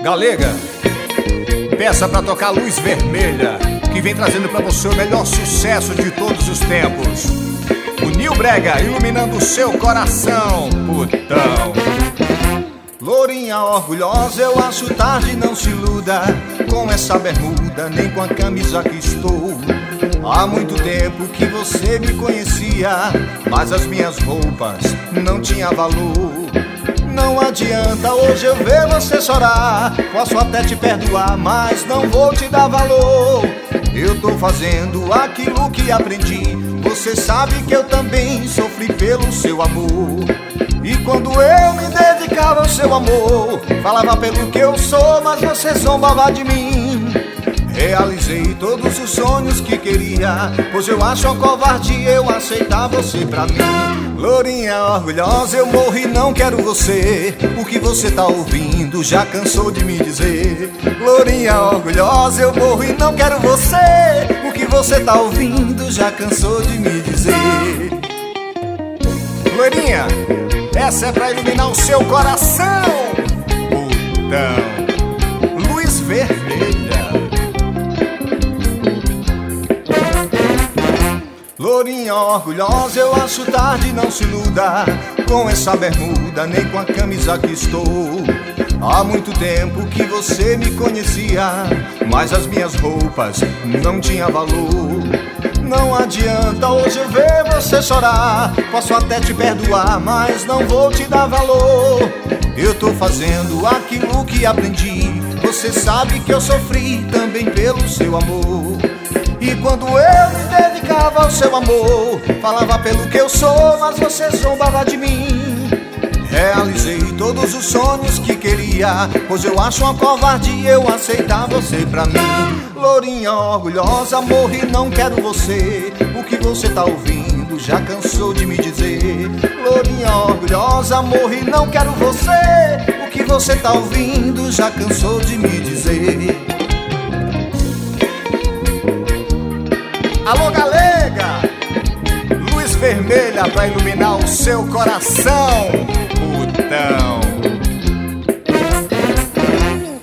Galega, peça pra tocar Luz Vermelha, que vem trazendo pra você o melhor sucesso de todos os tempos. O Nil Brega iluminando o seu coração, putão. Lourinha orgulhosa, eu acho tarde, não se iluda com essa bermuda, nem com a camisa que estou. Há muito tempo que você me conhecia, mas as minhas roupas não tinham valor. Não adianta hoje eu ver você chorar, posso até te perdoar, mas não vou te dar valor. Eu tô fazendo aquilo que aprendi, você sabe que eu também sofri pelo seu amor. E quando eu me dedicava ao seu amor, falava pelo que eu sou, mas você zombava de mim. Realizei todos os sonhos que queria, pois eu acho uma covardia eu aceitar você pra mim. Lourinha orgulhosa, eu morro e não quero você. O que você tá ouvindo já cansou de me dizer. Lourinha orgulhosa, eu morro e não quero você. O que você tá ouvindo já cansou de me dizer. Lourinha, essa é pra iluminar o seu coração, putão. Luz Vermelha. Lourinha orgulhosa, eu acho tarde, não se iluda com essa bermuda, nem com a camisa que estou. Há muito tempo que você me conhecia, mas as minhas roupas não tinham valor. Não adianta hoje eu ver você chorar, posso até te perdoar, mas não vou te dar valor. Eu tô fazendo aquilo que aprendi, você sabe que eu sofri também pelo seu amor. E quando eu me dedicava ao seu amor, falava pelo que eu sou, mas você zombava de mim. Realizei todos os sonhos que queria, pois eu acho uma covardia eu aceitar você pra mim. Lourinha orgulhosa, morro e não quero você. O que você tá ouvindo já cansou de me dizer. Lourinha orgulhosa, morro e não quero você. O que você tá ouvindo já cansou de me dizer. Alô, Galega, Luz Vermelha pra iluminar o seu coração, putão.